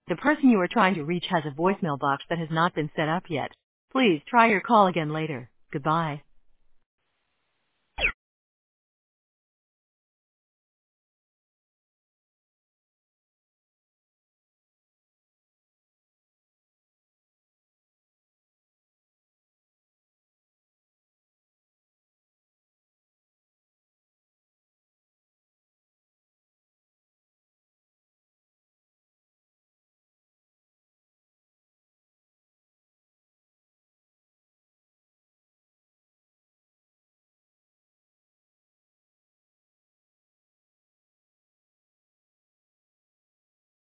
The person you are trying to reach has a voicemail box that has not been set up yet. Please try your call again later. Goodbye.